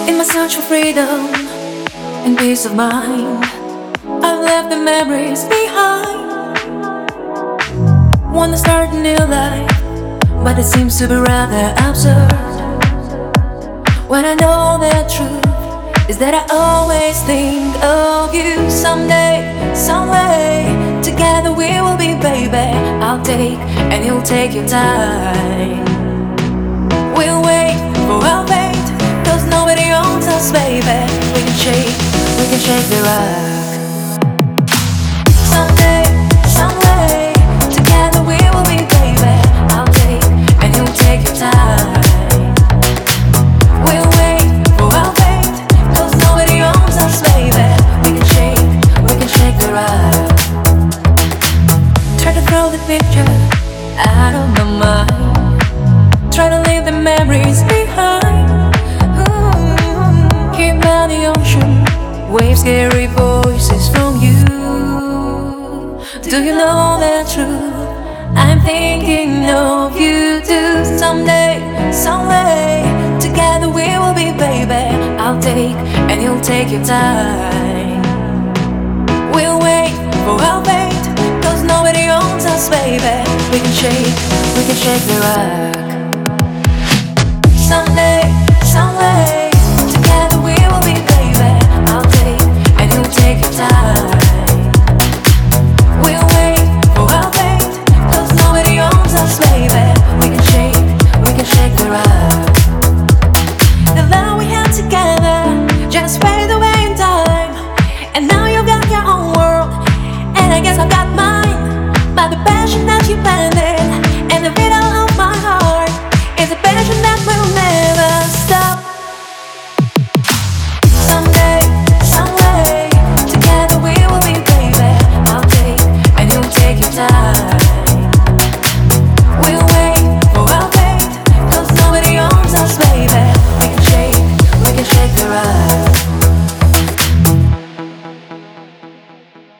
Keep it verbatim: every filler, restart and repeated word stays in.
In my search for freedom and peace of mind, I've left the memories behind. Wanna start a new life, but it seems to be rather absurd. When I know the truth is that I always think of you. Someday, some way, together we will be, baby. I'll take and you'll take your time. We'll wait for our fate, cause nobody owns us, baby. We can shake, we can shake the rock. Someday, some way, together we will be, baby. I'll take and you'll take your time. We'll wait for our fate, cause nobody owns us, baby. We can shake, we can shake the rock. Try to throw the picture out of my mind, try to leave the memories behind. Ooh, here by the ocean, waves, scary voices from you. Do you know the truth? I'm thinking of you too. Someday, some way, together we will be, baby. I'll take and you'll take your time. We'll wait for our fate, cause nobody owns us, baby. We can shake, we can shake the rock. Someday,